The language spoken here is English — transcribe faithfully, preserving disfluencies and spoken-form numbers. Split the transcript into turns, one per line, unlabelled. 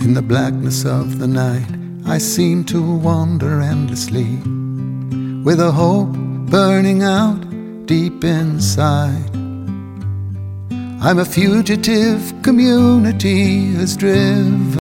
In the blackness of the night, I seem to wander endlessly, with a hope burning out deep inside. I'm a fugitive, community has driven